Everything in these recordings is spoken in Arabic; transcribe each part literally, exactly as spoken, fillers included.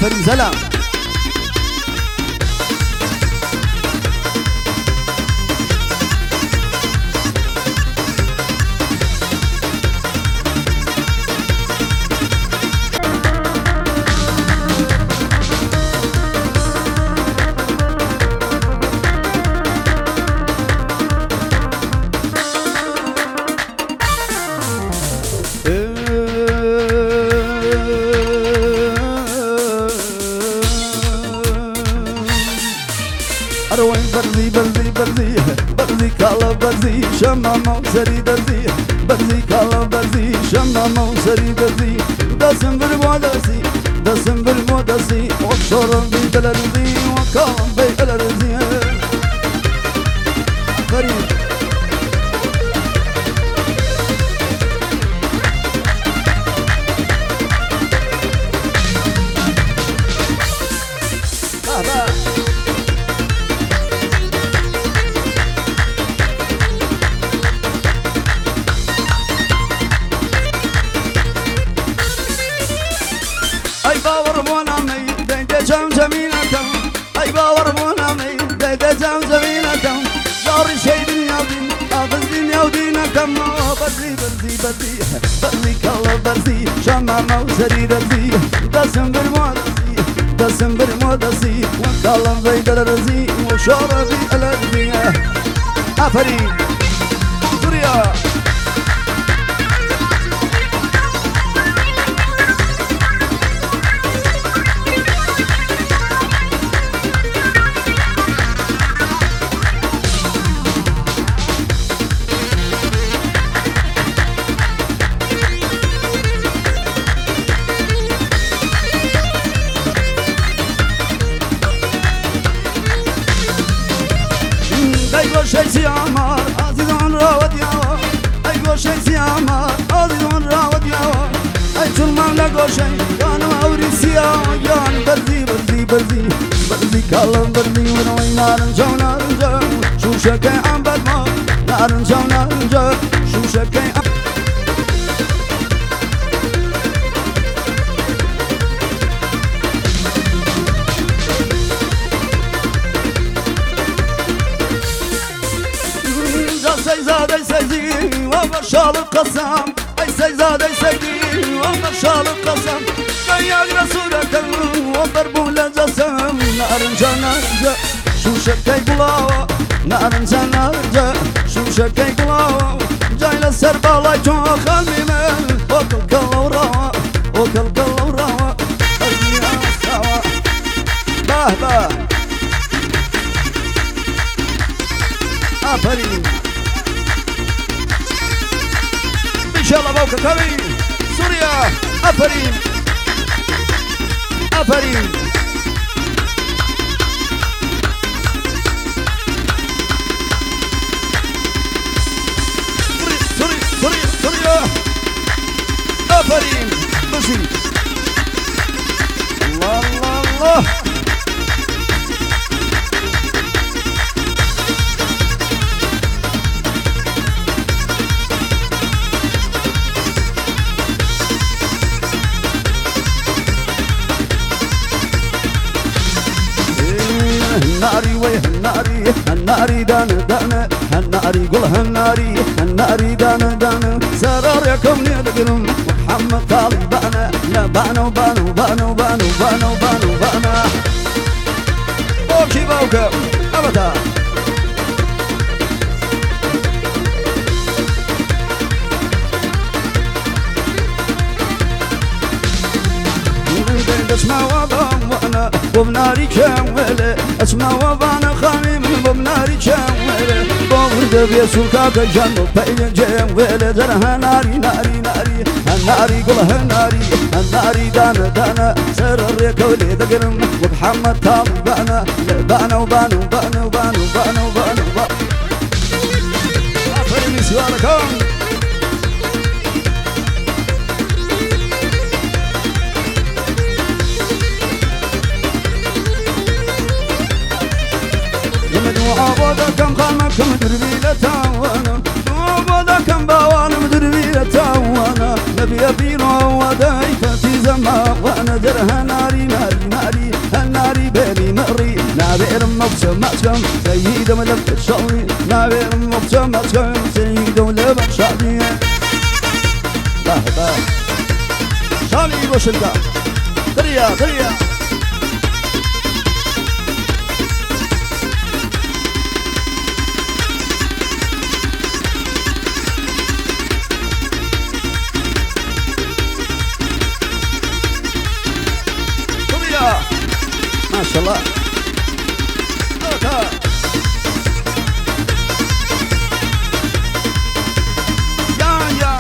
افرین سلام أروي برزي برزي برزي برزي كالا برزي شمامة وسري برزي برزي كالا برزي شمامة وسري برزي دسم بالمودسي دسم بالمودسي وشرب بالرزي وكالا بالرزي فريد أي باور منامي ديت جام زمينكم أي باور منامي ديت جام زمينكم دار شيء دنيا ودين أخذ دنيا ودينكم برزي برزي برزي برزي كلا برزي شمامة وسري برزي دسم بالمودسي دسم بالمودسي وكلام بيد الرزي وشربي الرزي أفرين سوريا أيوة شيء سيامر عزيزان راود ياوا أيوة شيء سيامر عزيزان راود ياوا أي سلمان لقوا شيء كانوا أوريسيا يان برزي برزي برزي برزي كلام برزي ونوي نارن جو نارن جو شو شكي عم بدما نارن جو نارن جو شو شكي عم سيزادة سيدي ومرشال القسم أي سيزادة سيدي ومرشال القسم جايق رسولك وضربوا لجسم نارنجا نارنجا شو شكي بلاوة نارنجا نارنجا شو شكي بلاوة جاي للسربالة جو خلمي من وكل كلا وراوة وكل كلا وراوة خلينا سوا باه باه أفرين إن شاء الله موقع كريم سوريا أفرين أفرين سوريا سوريا سوريا أفرين بسيط الله الله الله الناري ويه الناري الناري دان دان الناري قول الناري الناري دان دان سرار يكم نلقلم محمد طالب بانا لا بانو بانو بانو بانو بانو بانو بانا اوكي باوكا ابدا اسمع وضام وانا وبناري كامله اسمع وضانا خامي من وبناري كامله بورد بيسوكا كجنو بين جامله درها ناري ناري ناري الناري قولها ناري الناري دانا دانا سر الريكولي دقرم ومحمد طالب بانا بانا وبانا وبانا وبانا وبانا وبانا وبانا أفرمي سواركم وعبودا كم خامكم دربي لتاوانا وعبودا كم باوانا دربي لتاوانا نبي أبينا وداي فتيزا دما ونذرها ناري ناري ناري الناري بيني مري نابير مبسم مسكم سيد ملف الشوي نابير مبسم مسكم سيد ملف الشوي باه باه شامي بوشلقا دريا دريا ما شاء الله يا يا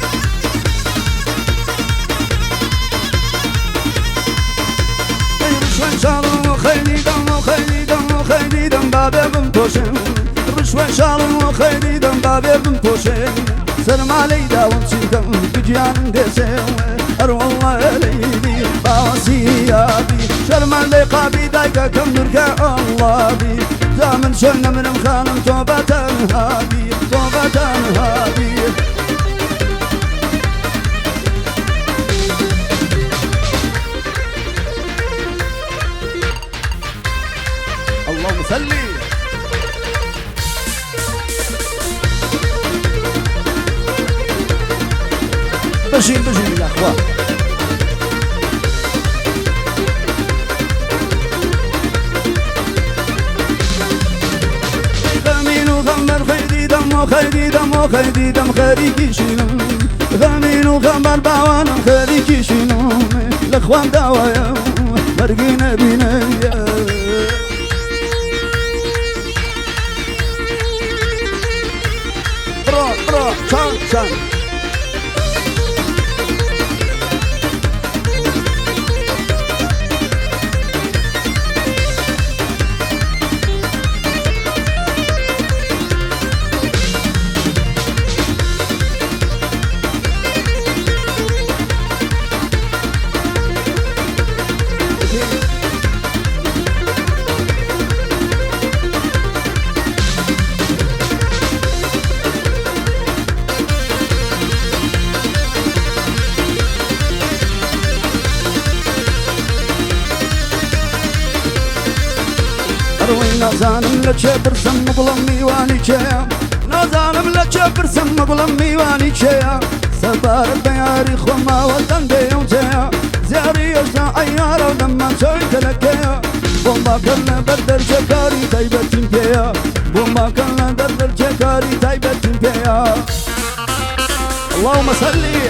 رشوة شارم وخيلي دم وخيلي دم وخيلي دم بابي بمتوشن رشوة شارم وخيلي دم بابي بمتوشن سلم علي داوم سيكم بجيان ديسيوي أروى الله ليدي باوسيابي شرم اللقاء بدايك كم نرجع الله بي زامن شلنا من مخانم توبة هادي توبة هادي اللهم صلي بشيل بشيل يا اخوان غمين وغمر خيدي دم وخيدي دم وخيدي دم خريكي شنو غمين وغمر باوانا خريكي شنو الاخوان دوايا مرقينا بينا روح روح شان شان نازانم لچه برسم مقلم میوانی چه نازانم لچه برسم مقلم میوانی چه سبار بیاری خما وطن دیو چه زیاری اشنا عیار و دمان شوی تلکه بومبا کلن بدر چکاری تایبتیم پیا بومبا کلن بدر چکاری تایبتیم پیا اللهم صلی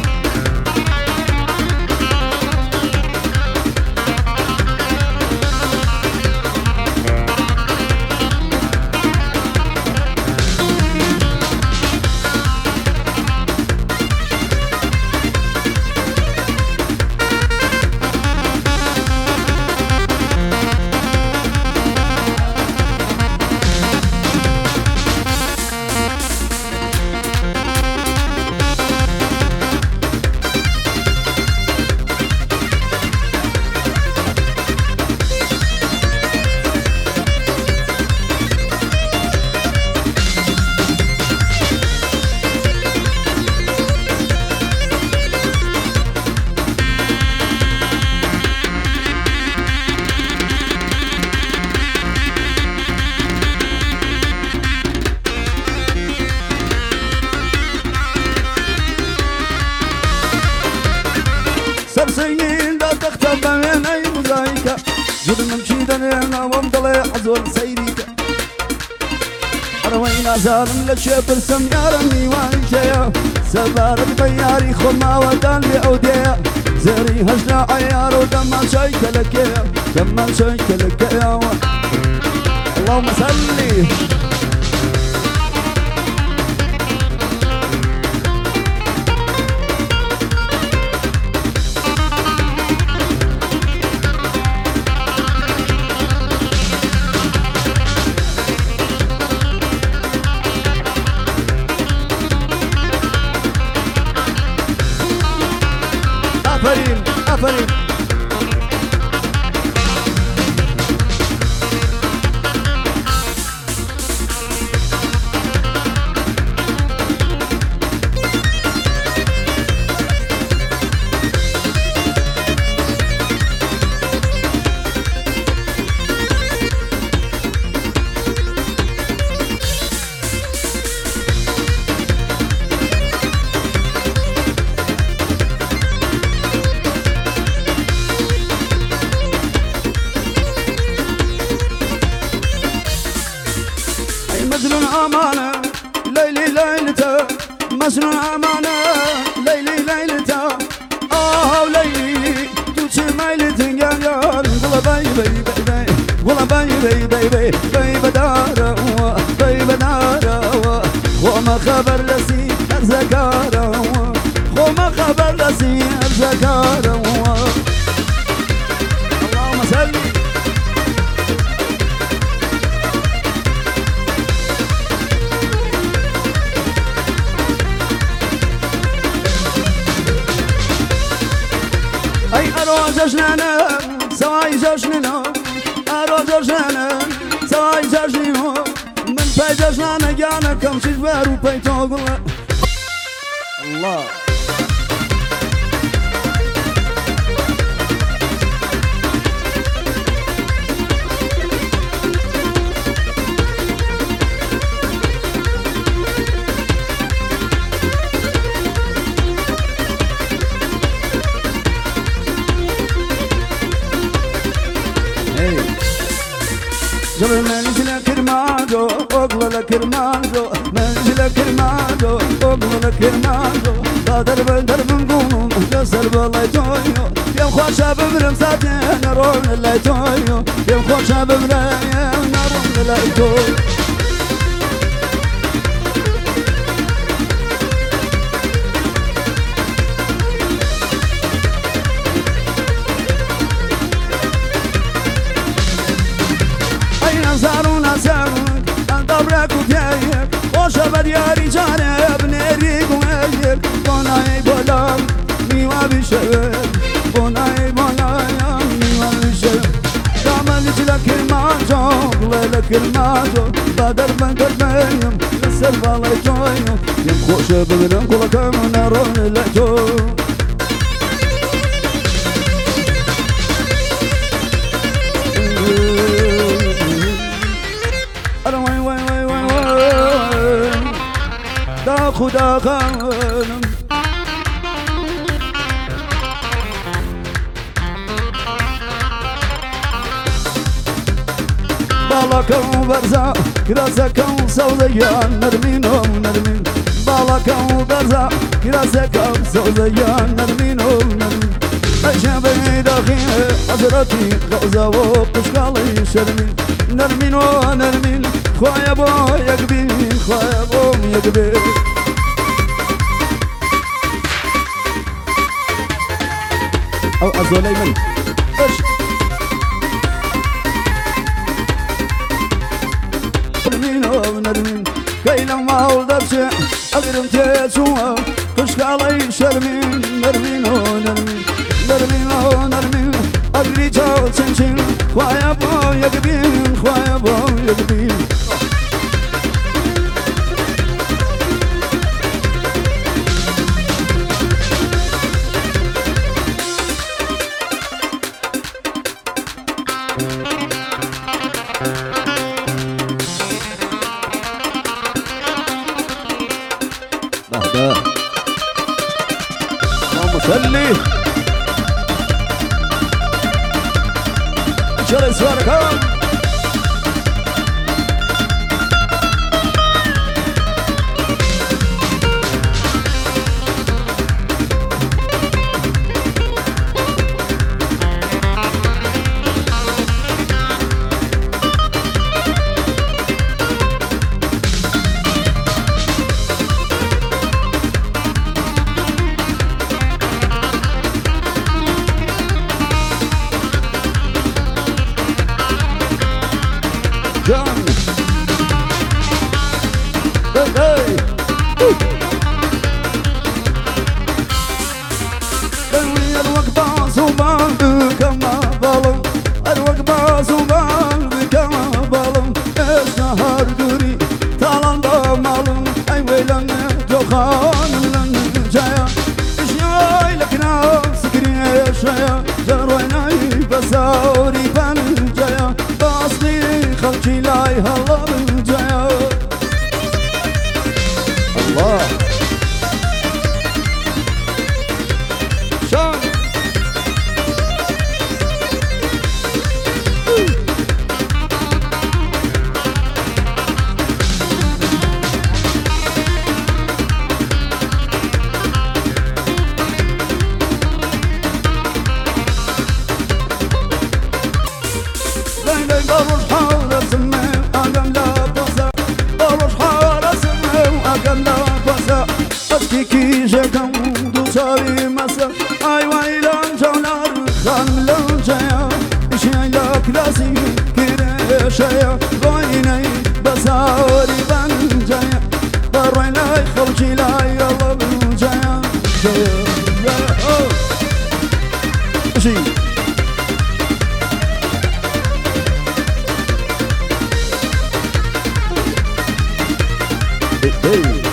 سرسيين لا تختم بين أي مزايكة جد ممشي دنينا ومضلي حزول سيريكة أروينا زارم لشيبر سم يا رمي وانشيا سبارك بياري خما ودان لعوديا زري هجنا عيار ودما شيك لك يا دما شيك لك يا اللهم صلي أفرين أفرين مجنون أمانة ليلي ليلته مجنون أمانة ليلي ليلته آه ليلي توشي ميلتي يا يا والله باي باي باي باي والله باي باي باي باي باي بدارة باي بدارة وما خبر لسي الزكارة وما خبر لسي الزكارة اللهم صل أي أروج جنانا سواي جشننا أروج جنانا سواي جشننا من باي جشننا جانا كم شجبار وبيتوغ الله جبل منزل كرماجو أقبل كرماجو منزل كرماجو أقبل كرماجو قادر بدر بنقوم جسر بالله تويو يا خوشة بمرمساتي نرون الله تويو يا خوشة بمرمساتي نرون الله تويو نزارون نزارون الدبرك وتايك وشبر يا رجال بنريك ويك بناي بلا ميوا بشباب بناي بلا ميوا بشباب دامن لك الماجو لك الماجو بدر بدر بيم لسر بالله جويو يمخوش ببرن كل كم نرون لجو خدا خانم بالاكم برزا كراسكم سوزيان نرمينو نرمين بالاكم برزا كراسكم سوزيان نرمينو نرمين أشابي داخل حضرتي غوزة وقشقالي شرمين نرمينو نرمين خوايا بو يقبين خوايا بو يقبين أو أزوليمن إيش نرمين أو نرمين كي لما ولدت أقرم تيسوا قشقالي شرمين نرمين أو نرمين نرمين أو نرمين أقري جو تنشين خوايا بو يقبين خوايا بو يقبين بهدا اللهم صلي شري سواركم John. Hey, hey. الوقبة صوبان بكما ظلم الوقبة صوبان بكما ظلم الشهر دوري طالن ضمالم أي ويلن جوخان لن جايا إشياي لكنا سكري شايا جرويناي بساوري بان جايا باصلي خلشي لاي هلا جايا الله شان جكم دو چاوی مسا ای ویلان جولار خان لنجایا شیلا کلاسی کره شیا گوینی بساوری بنجایا بروی لای خلچی لای الله بنجایا جایا شی hey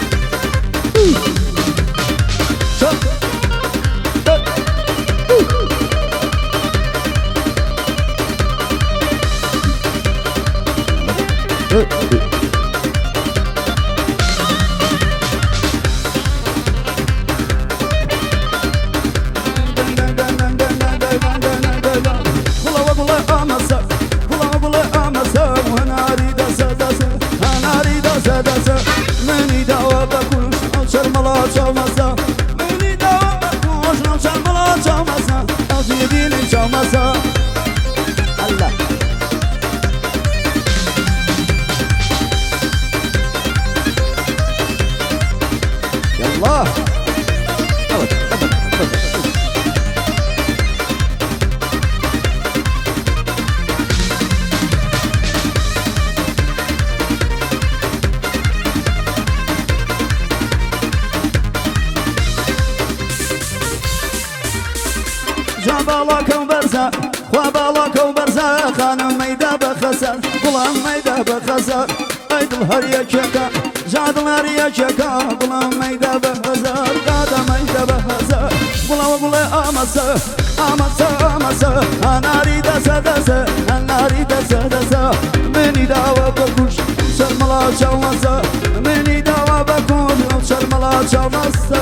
باڵاکەم بەرزە خوا باڵاکەم بەرزە خانم مەیدا بە خەسەر گوڵام مەیدا بە خەسەر ئەی دڵ هەر یەکێکە جا دڵ هەر یەکێکە گوڵام مەیدا بە هەزار دادا مەیدا بە هەزار گوڵەوە گوڵێ ئامەسە ئامەسە ئامەسە هەناری دەسە دەسە هەناری دەسە دەسە منی داوە بە کوش شەرمەڵا چاومەسە منی داوە بە کوش شەرمەڵا چاومەسە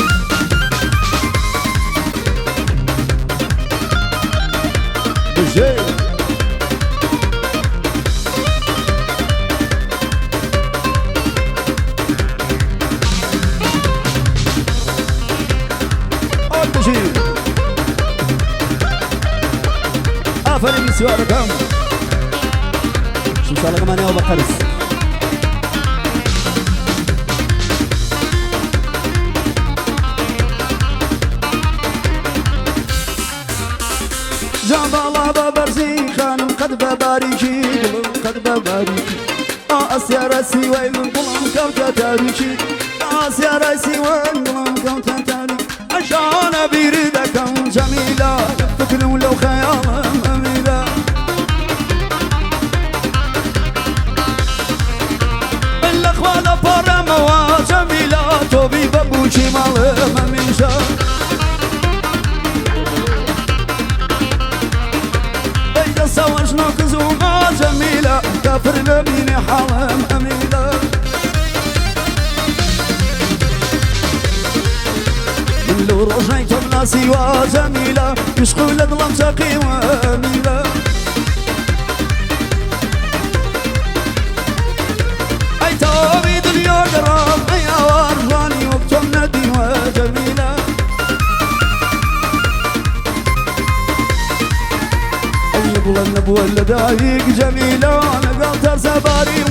Hey! آفرین سوالكم شو سوالكم أنا وبخلص جنبالا ببرزي خانم قد بباريكي قد بباريكي آسيا راسي وين قلم كوتا تاريكي آسيا راسي وين قلم كوتا تاريكي عشان بيردكم جميلة فكر ولو خيال أميلة الأخوال برموا جميلة توبي ببوشي مال مميشة سواش ناقص وما جميلة كافر نبيني حرام أميلة من لو رجعت الناسي وجميلة يشقول ظلم شقي وأميلة أي توبي دنيا قرام يا وارجاني وقتم ندي وجميلة يقول النبوة اللي دايق جميلة أنا قلت سباري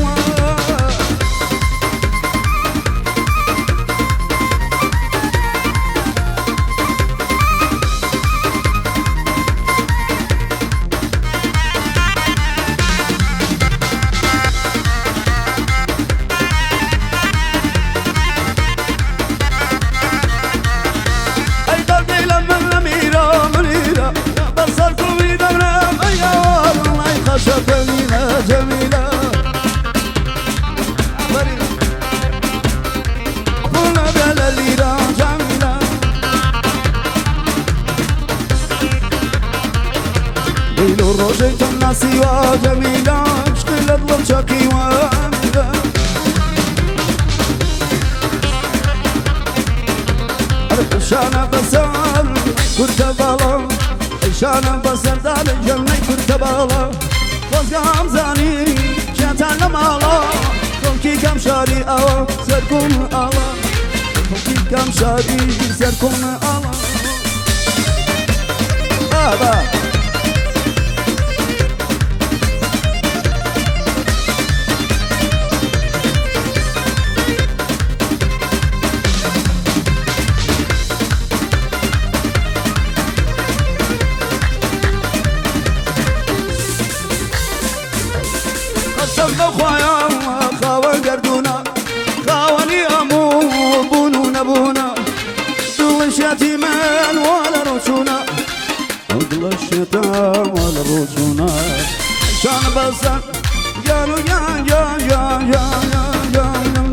أي قلبي لما منيرة منيرة بصر كل دمنا شفنينا جميلة قلنا بلاليرا جميلة ليلو روجيت الناسي وجميلة مشكلة ضلب شاكي واميلة شانا بسال كنت بالا شانا بسال دال الجنة كنت بالا وزقام زاني شاتان لمالا كونكي كم شاري أوا سركم أوا كونكي كم شاري سركم أوا بابا يا خاوة قردونا خاوني أمو بونو نبونا دل الشتيمان ولا رسونا دل الشتام ولا رسونا شان بسان يا يا يا يا يا يا يا